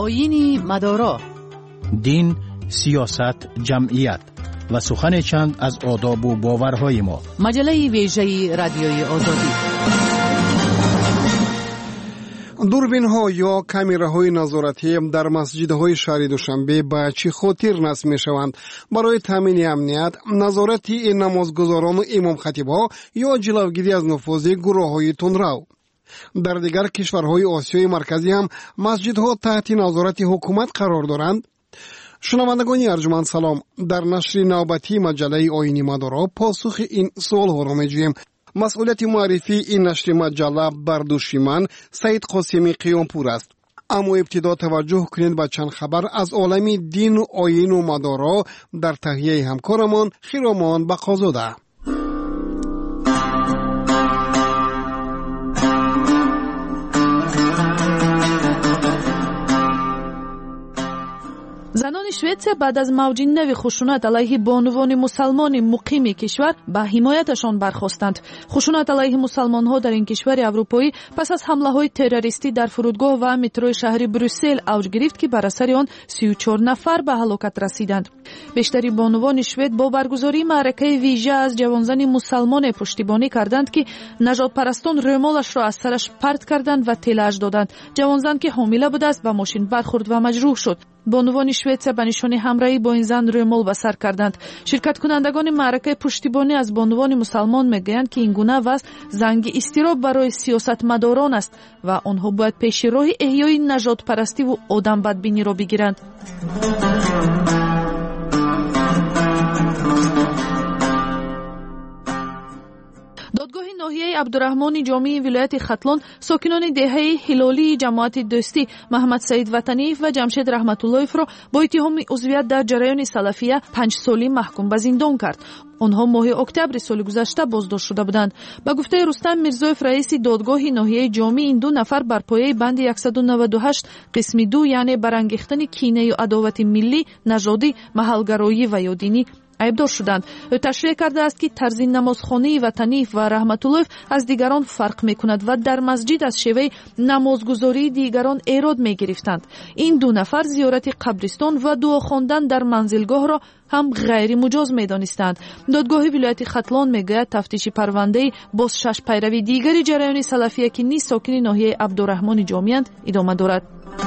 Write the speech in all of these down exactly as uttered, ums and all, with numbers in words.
آیین مدارا، دین، سیاست، جمعیت و سخن چند از آداب و باورهای ما. مجله ویژه رادیوی آزادی. دوربین‌ها یا کامیراهای نظارتی در مسجدهای شهر دوشنبه به چه خاطر نصب می‌شوند؟ برای تامین امنیت، نظارتی نمازگزاران و امام خطیب‌ها یا جلوگیری از نفوذ گروه‌های تندرو. در دیگر کشورهای آسیای مرکزی هم مسجدها تحت نظارت حکومت قرار دارند. شنوندگان ارجمند سلام. در نشر نوبتی مجله آیین مدارا پاسخ این سوال‌ها را می‌جوییم. مسئولیت معرفی این نشر مجله بر دوش من سید قاسمی قیامپور است. اما ابتدا توجه کنید به چند خبر از عالم دین و آیین و مدارا در تهیه همکارمان خیرامان بقازاده. زنان شویتسیا بعد از موج نو خشونت علیه بانوان مسلمان مقیم کشور به حمایتشان برخاستند. خشونت علیه مسلمان‌ها در این کشور اروپایی پس از حمله‌های تروریستی در فرودگاه و مترو شهر بروسل اوج گرفت که بر اثر آن سی و چهار نفر به هلاکت رسیدند. بیشتری بانوان شوید با برگزاری معرکه ویژه از جوانزن مسلمان پشتیبانی کردند که نژاد پرستان رمالش را از سرش پرت کردند و تله‌اش دادند. جوانزن که حامله بود است به ماشین برخورد و مجروح شد. بانوان شویتسیا به نشانه همراهی با این زن رمال به سر کردند. شرکت کنندگان معرکه پشتیبانی از بانوان مسلمان میگویند که این گونه وضع زنگ اضطراب برای سیاستمداران است و آنها باید پیش راه احیای نژاد پرستی و آدم بدبینی را بگیرند. دادگاه ناحیه عبدالرحمن جامی ولایت ختلان ساکنان دهه هلالی جماعت دوستی محمد سعید وطنی و جمشید رحمت اللهیف را با اتهام عضویت در جریان سلفیه پنج سالی محکوم به زندان کرد. آنها ماه اکتبر سال گذشته بازداشت شده بودند. به گفته رستم میرزایف رئیس دادگاه ناحیه جامی، این دو نفر بر پایه بند صد و نود و هشت قسم دو یعنی برانگیختن کینه و عداوت ملی، نژادی، محلگرایی و یا دینی عیبدار شدند. او تشریح کرده است که طرز نمازخانه وطنی و رحمت الله از دیگران فرق میکند و در مسجد از شیوه نمازگزاری دیگران ایراد میگرفتند. این دو نفر زیارت قبرستان و دعا خواندن در منزلگاه را هم غیر مجاز میدانستند. دادگاه ولایت ختلان میگوید تفتیش پرونده باز شش پیروی دیگری جریان سلفیه که نیز ساکن ناحیه عبدالرحمن جامی‌اند ادامه دارد.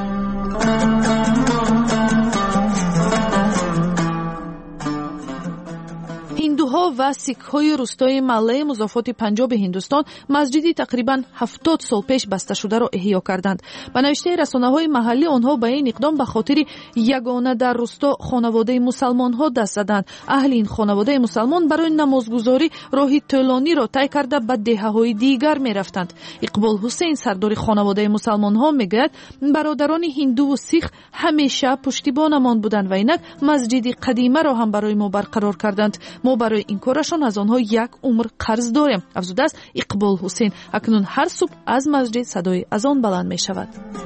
هندوها و سیک‌های روستای مله مضافات پنجاب هندوستان مسجدی تقریباً هفتاد سال پیش بسته شده را احیا کردند. به نوشته رسانه‌های محلی آنها به این اقدام به خاطر یگانه در روستا خانواده مسلمان‌ها دست زدند. اهل این خانواده مسلمان برای نمازگزاری راهی طولانی را طی کرده به دهه‌های دیگر می‌رفتند. اقبال حسین سردار خانواده مسلمان‌ها میگوید برادران هندو و سیخ همیشه پشتیبانمان بودند و اینک مسجدی قدیمی را هم برای ما برقرار کردند. ما برای این کارشان از آنها یک عمر قرض داریم. افزوده است اقبال حسین. اکنون هر صبح از مسجد صدای اذان بلند می شود.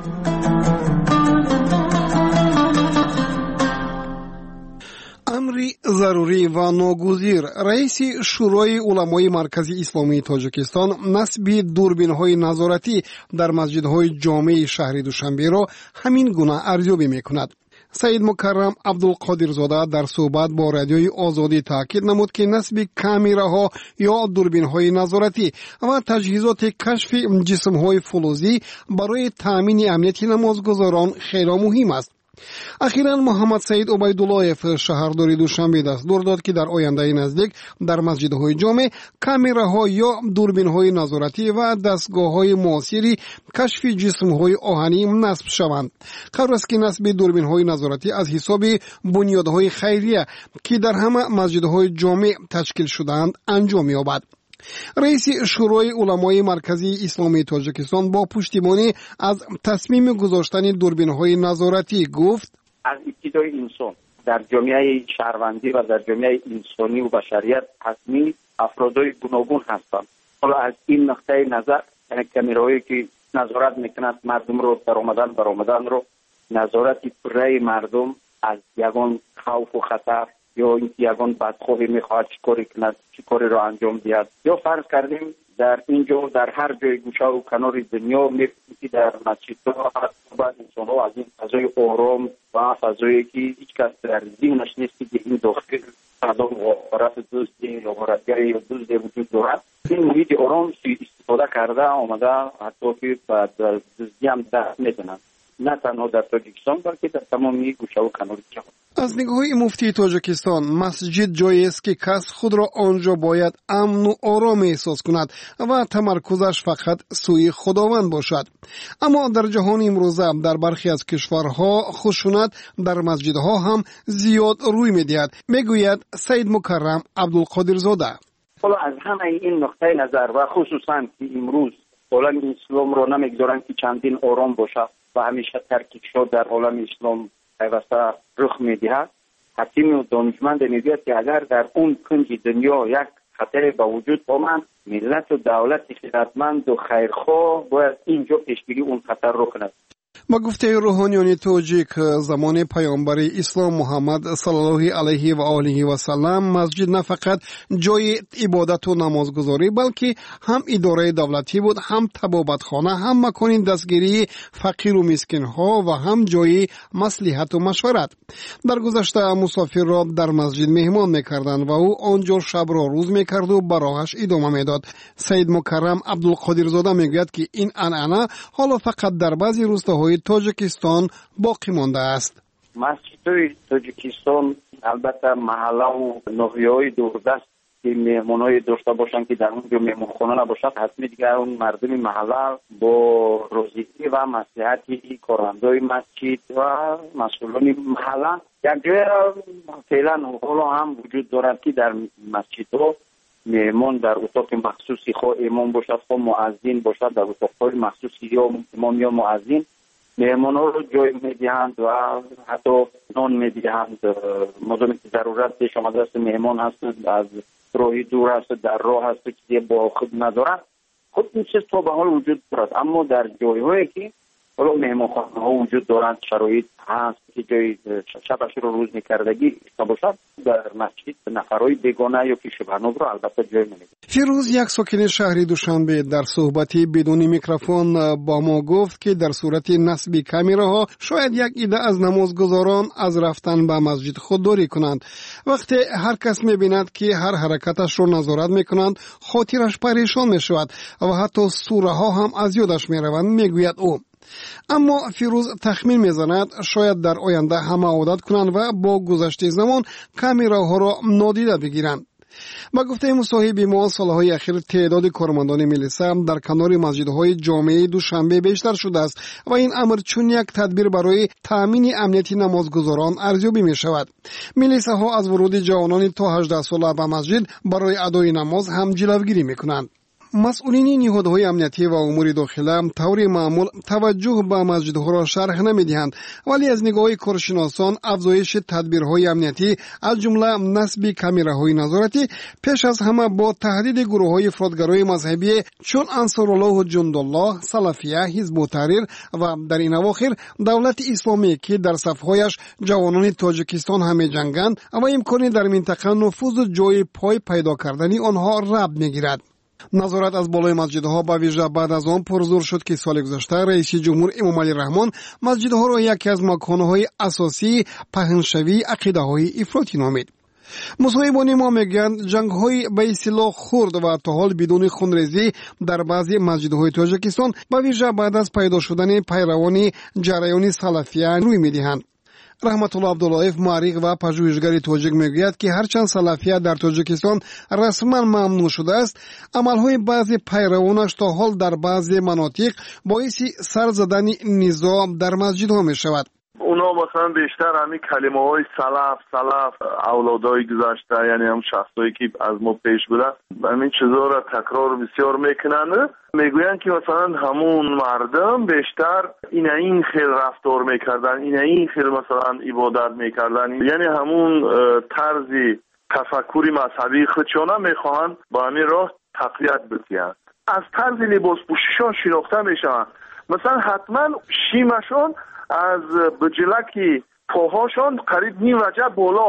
امری ضروری و ناگزیر رئیس شورای علمای مرکزی اسلامی تاجیکستان نصب دوربین‌های نظارتی در مسجدهای جامع شهر دوشنبه را همین گونه ارزیابی می‌کند. سید مکرم عبدالقادرزاده در صحبت با رادیوی آزادی تاکید نمود که نصب کامیراها یا دوربین‌های نظارتی و تجهیزات کشف جسم‌های فلزی برای تامین امنیت نمازگزاران خیلی مهم است. اخیراً محمد سعید عبیداللهیف شهردار دوشنبه دستور داد که در آینده نزدیک در مسجدهای جامع کامیراها یا دوربین‌های نظارتی و دستگاه‌های معاصری کشف جسم‌های آهنی نصب شوند. قرار است که نصب دوربین‌های نظارتی از حساب بنیادهای خیریه که در همه مسجدهای جامع تشکیل شده‌اند انجام یابد. رئیس شورای علمای مرکزی اسلامی تاجیکستان با پشتیبانی از تصمیم گذاشتن دوربین‌های نظارتی گفت: از ابتدای انسان در جامعه شهروندی و در جامعه انسانی و بشریت حتمی افرادای گوناگون هستند. حالا از این نقطه نظر کامیراهایی که نظارت میکند مردم رو در آمدن بر آمدن رو نظارت برای مردم از یگان خوف و خطر یا اینکه یگان بدخواهی میخواهد چی کاری کند چی کاری را انجام دهد یا فرض کردیم در اینجا در هر جای گوشه و کنار دنیا می‌بینید در مسجدها بعض انسان‌ها از این فضای آرام و فضایی که هیچ کس در ذهنش نیست که این داخل فضا مغامرات دزدی یا غارتگری یا دزدی وجود دارد. این محیط آرام استفاده کرده آمده حتی که در دزدی هم دست می‌زنند، نه تنها در تاجیکستان بلکه در تمامی گوشه و کنار جهان. از نگاه مفتی تاجیکستان، مسجد جایی است که کس خود را آنجا باید امن و آرام احساس کند و تمرکزش فقط سوی خداوند باشد. اما در جهان امروزه در برخی از کشورها خشونت در مسجدها هم زیاد روی می‌دهد، میگوید سید مکرم عبدالقادر زاده. حالا از همه این نقطه نظر و خصوصا که امروز عالم اسلام را نمیگذارند که چندین آرام باشد و همیشه ترکیب در عالم اسلام پیوسته رخ می‌دهد، حکیم و دانشمند میگوید که اگر در اون کنج دنیا یک خطر به وجود آمد، ملت و دولت خیرتمند و خیرخواه باید اینجا پیشگیری اون خطر رو کند. با گفته روحانیان تاجیک، زمان پیامبر اسلام محمد صلی الله علیه و آله و سلم مسجد نه فقط جای عبادت و نمازگزاری بلکه هم اداره دولتی بود، هم طبابتخانه، هم مکان دستگیری فقیر و مسکین ها و هم جای مصلحت و مشورت. در گذشته مسافر را در مسجد مهمان میکردند و او آنجا شب را روز میکرد و براهش ادامه میداد. سید مکرم عبدالقادر زاده میگوید که این عنعنه حالا فقط در بعضی روستاهای تاجیکستان باقی مانده است. مسجدهای تاجیکستان البته محله و ناحیه‌های دوردست که مهمان‌های داشته باشند که در اونجا مهمانخانه نباشد، حتمی دیگر اون مردم محله با روزیتی و مصلحتی کارمندای مسجد و مسئولان محله یک جای فعلا حالا هم وجود دارد که در مسجدها مهمان در اتاق مخصوصی خواه امام باشد خواه مؤذن باشد در اتاق‌های مخصوصی یا امام یا مؤذن مهمان ها رو جای میدهند و حتی نان میدهند. مادامی که ضرورت پیش آمده است مهمان هست از راهی دور هست در راه هست که با خود ندارد، خود این چیز تا به حال وجود دارد. اما در جای هایی که حالا مهمانخانه ها وجود دارند، شرایط هست که جای شبش رو روز میکردگی باشد، در مسجد نفرهای بیگانه یا که شبهناب رو البته جای نمیده. فیروز، یک ساکن شهری دوشنبه، در صحبتی بدون میکروفون با ما گفت که در صورت نصب کامیراها شاید یک عده از نمازگزاران از رفتن به مسجد خودداری کنند. وقتی هر کس میبیند که هر حرکتش رو نظارت میکنند، خاطرش پریشان میشود و حتی سوره ها هم از یادش میروند، میگوید او. اما فیروز تخمین میزند شاید در آینده همه عادت کنند و با گذشت زمان کامیراها را نادیده بگیرند. با گفته مصاحب ما، سالهای اخیر تعداد کارمندان ملیسا در کنار مسجدهای جامعه دوشنبه بیشتر شده است و این امر چون یک تدبیر برای تامین امنیت نمازگزاران ارزیابی می شود. ملیسا ها از ورود جوانان تا هجده ساله به مسجد برای ادای نماز هم جلوگیری می کنند. مسئولین نهادهای امنیتی و امور داخله طور معمول توجه به مسجدها را شرح نمیدهند، ولی از نگاه کارشناسان افزایش تدبیرهای امنیتی از جمله نصب کامیراهای نظارتی پیش از همه با تهدید گروه‌های افراطگرای مذهبی چون انصارالله و جندالله، سلفیه، حزب التحریر و در این اواخر دولت اسلامی که در صف‌هایش جوانان تاجیکستان هم جنگند و امکانی در منطقه نفوذ جای پای پیدا کردن آنها رب میگیرد. نظارت از بالای مسجدها به ویژه بعد از آن پرزور شد که سال گذشته رئیس جمهور امام علی رحمان مسجدها را یکی از مکانهای اساسی پهنشوی عقیده‌های افراطی نامید. مصاحبان ما میگویند جنگ‌های به اصطلاح خرد و تا حال بدون خونریزی در بعضی مسجدهای تاجیکستان به ویژه بعد از پیدا شدن پیروان جریان سلفیه روی می‌دهند. رحمت الله عبداللهیف، معرخ و پژوهشگر تاجیک میگوید که هرچند سلفیه در تاجیکستان رسما ممنوع شده است، عملهای بعضی پیروانش تا حال در بعضی مناطق باعث سر زدن نزاع در مسجدها می شود. اونا مثلا بیشتر همین کلمه های سلف سلف اولادای گذشته، یعنی هم شخصایی که از ما پیش بودن، همین چیزا را تکرار بسیار میکنن. میگوین که مثلا همون مردم بیشتر این این خیل رفتار میکردن، این این خیل مثلا عبادت میکردن، یعنی همون طرزی تفکری مذهبی خودشون میخواهند با همین راه تقویت بکنند. از طرز لباس پوشیشان شناخته میشن. مثلا حتما شیمشون از بجلکی پاهاشان قریب نیم وجه بالا است.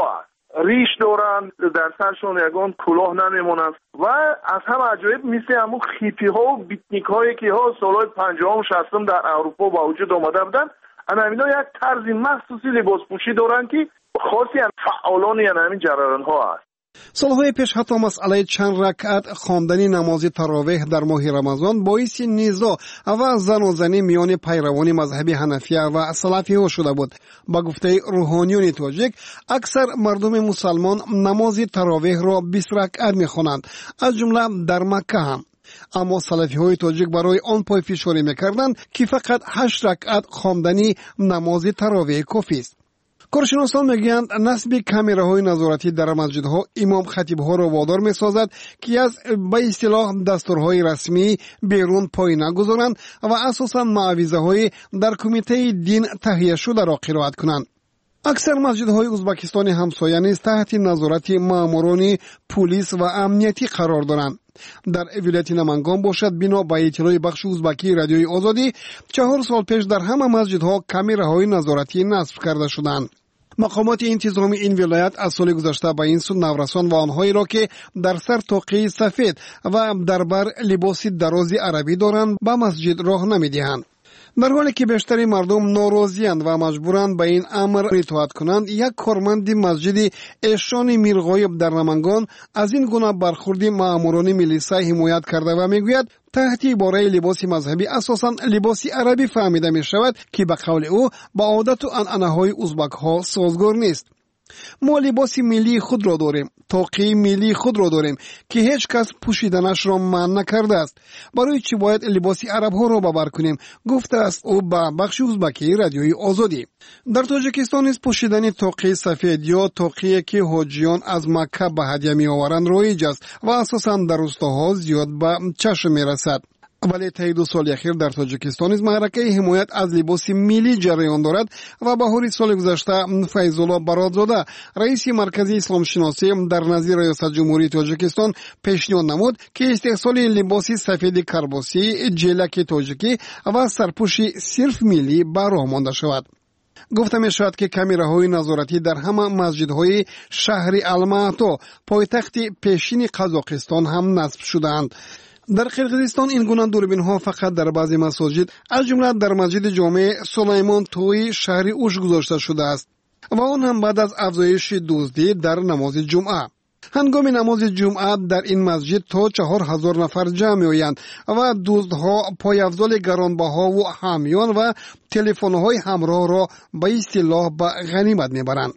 ریش دارند، در سرشون یگان کلاه نمیمونند و از هم عجایب مثل همون خیپی ها و بیتنیک هایی که ها سالهای پنجاه و شصتم در اروپا با وجود آمده بودن. همینا یک طرز مخصوصی لباس پوشی دارند که خاصی از فعالان یعنی همین جریان ها است. سالهای پیش حتی مسئله چند رکعت خواندن نماز تراویح در ماه رمضان باعث نزاع و زن و زنی میان پیروان مذهب حنفیه و سلفی ها شده بود. با گفته روحانیون تاجیک اکثر مردم مسلمان نماز تراویح را بیست رکعت میخوانند، از جمله در مکه هم. اما سلفی های تاجیک برای آن پای فشاری میکردند که فقط هشت رکعت خواندن نماز تراویح کافی است. کارشناسان میگویند نصب کامراهای نظارتی در مسجدها امام خطیبها را وادار میسازد که از به اصطلاح دستورهای رسمی بیرون پای نگذارند و اساساً معویضه های در کمیته دین تهیه شده را قرائت کنند. اکثر مسجدهای ازبکستان همسایه نیز تحت نظارت ماموران پلیس و امنیتی قرار دارند. در ولایت نمنگان باشد بنا به اطلاع بخش ازبکی رادیوی آزادی چهار سال پیش در همه مسجدها کامراهای نظارتی نصب کرده شدند. مقامات انتظامی این ولایت از سال گذشته به این سو نورسان و آنهایی را که در سر توقی سفید و در بر لباس درازی عربی دارند به مسجد راه نمیدهند. در حالی که بیشتر مردم ناراضی‌اند و مجبورند به این امر اطاعت کنند، یک کارمند مسجد احسان میرغایب در نمنگان از این گونه برخورد ماموران ملیسا حمایت کرده و میگوید تحت عباره لباس مذهبی اساساً لباس عربی فهمیده می شود که به قول او با عادت و عنعنه‌های ازبک ها سازگار نیست. ما لباس ملی خود را داریم، توقی ملی خود را داریم که هیچ کس پوشیدنش را منع نکرده است. برای چی باید لباس عرب ها را باور کنیم؟ گفته است او به بخش ازبکی رادیوی آزادی. در تاجیکستان نیز پوشیدن توقی سفید یا توقی که حاجیان از مکه به هدیه می آورند رایج است و اساساً در روستاها زیاد به چشم می رسد. ولی طی دو سال اخیر در تاجیکستان نیز معرکه حمایت از لباس ملی جریان دارد و بهار سال گذشته فیض الله برادزاده رئیس مرکز اسلام شناسی در نظر ریاست جمهوری تاجیکستان پیشنهاد نمود که استحصال لباس سفید کرباسی، جلک تاجیکی و سرپوش صرف ملی به راه مانده شود. گفته می شود که کامراهای نظارتی در همه مسجدهای شهر الماتا پایتخت پیشین قزاقستان هم نصب شدند. در قرقیزستان این گونه دوربین ها فقط در بعضی مساجد از جمله در مسجد جامع سلیمان توی شهر اوش گذاشته شده است و آن هم بعد از افزایش دزدی در نماز جمعه. هنگام نماز جمعه در این مسجد تا چهار هزار نفر جمع می‌آیند و دزدها پایافزال گرانبها و حامیان و تلفن‌های همراه را به اصطلاح به غنیمت می‌برند.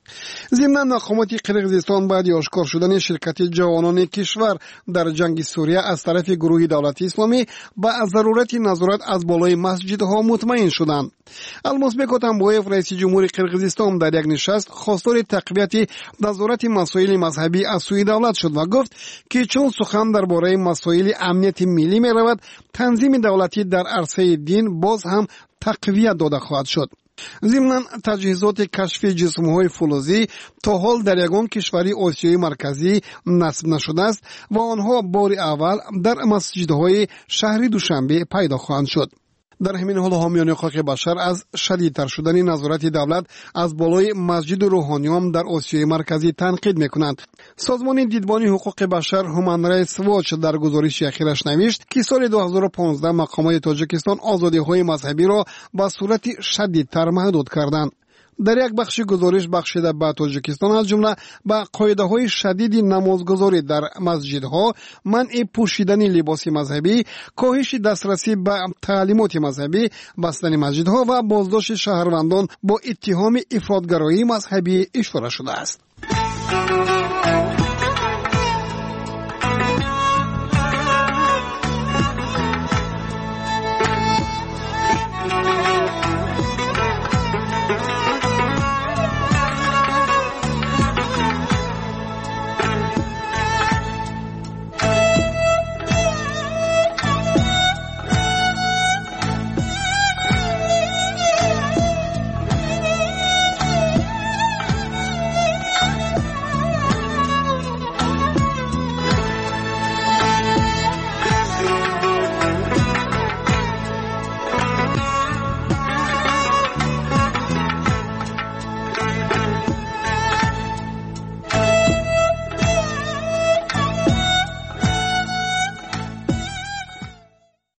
ضمن مقامات قرقیزستان بعد آشکار شدن شرکت جوانان کشور در جنگ سوریه از طرف گروه دولت اسلامی به ضرورت نظارت از بالای مسجدها مطمئن شدند. المازبک اتنبویف رئیس جمهور قرقیزستان در یک نشست خواستار تقویت نظارت مسائل مذهبی از سوی دولت شد و گفت که چون سخن درباره مسائل امنیت ملی می رود، تنظیم دولتی در عرصه دین باز هم تقویت داده خواهد شد. ضمن تجهیزات کشف جسم‌های فلزی تا حال در یگان کشوری آسیای مرکزی نصب نشده است و آنها بار اول در مسجدهای شهر دوشنبه پیدا خواهند شد. در همین حال حامیان حقوق بشر از شدیدتر شدن نظارت دولت از بالای مسجد روحانیان در آسیای مرکزی تنقید میکنند. سازمان دیدبانی حقوق بشر هومن رایتس واچ در گزارش اخیرش نوشت که سال دو هزار و پانزده مقامات تاجیکستان آزادی‌های مذهبی را به صورت شدیدتر محدود کردند. در یک بخش گزارش بخشیده به تاجیکستان از جمله به قاعده‌های شدید نمازگزاری در مسجدها، منع پوشیدن لباس مذهبی، کاهش دسترسی به تعلیمات مذهبی، بستن مسجدها و بازداشت شهروندان با اتهام افراطگرایی مذهبی اشاره شده است.